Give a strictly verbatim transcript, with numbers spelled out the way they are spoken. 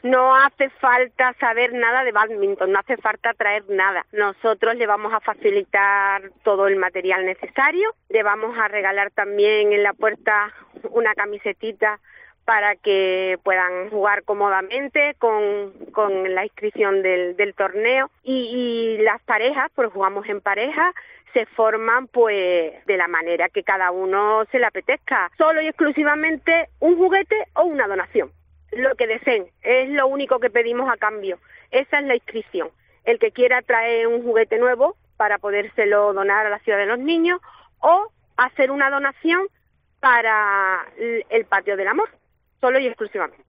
No hace falta saber nada de bádminton, no hace falta traer nada. Nosotros le vamos a facilitar todo el material necesario, le vamos a regalar también en la puerta una camisetita para que puedan jugar cómodamente con, con la inscripción del, del torneo. Y, y las parejas, pues jugamos en pareja, se forman pues de la manera que cada uno se le apetezca, solo y exclusivamente un juguete o una donación. Lo que deseen, es lo único que pedimos a cambio. Esa es la inscripción. El que quiera traer un juguete nuevo para podérselo donar a la Ciudad de los Niños o hacer una donación para el Patio del Amor, solo y exclusivamente.